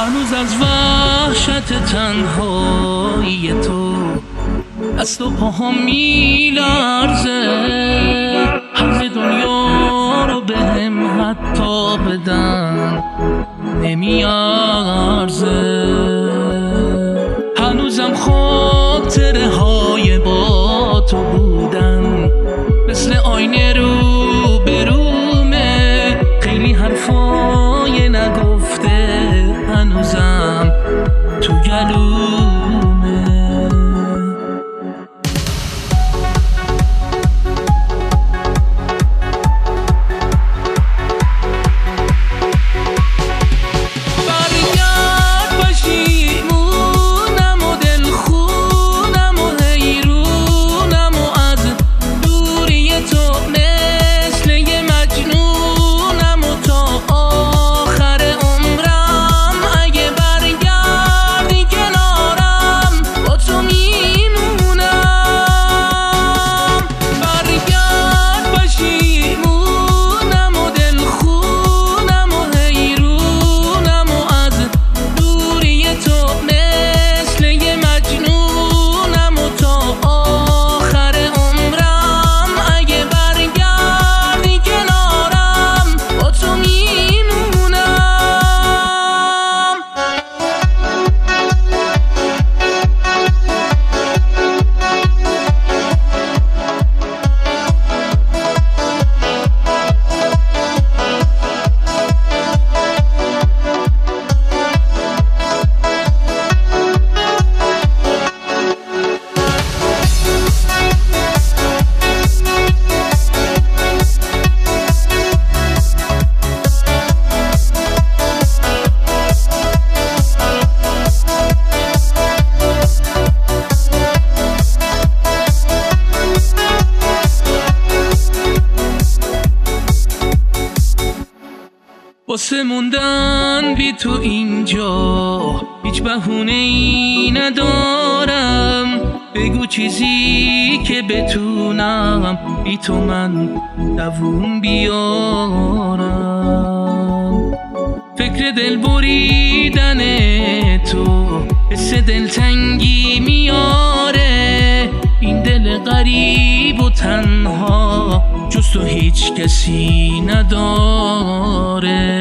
هنوز از وحشت تنهایی تو دست و پاهم میلرزه، همه دنیا رو بهم حتی بدن نمیارزه. هنوزم خاطره های با تو بودن مثل آینه رو برومه، خیلی حرفای نگفته هنوزم تو گلومه. واسه موندن بی تو اینجا هیچ بهونه‌ای ندارم، بگو چیزی که بتونم بی تو من دووم بیارم. فکر دل بریدن تو حس دلتنگی میاره، این دل غریب و تنها جز تو هیچ کسی نداره.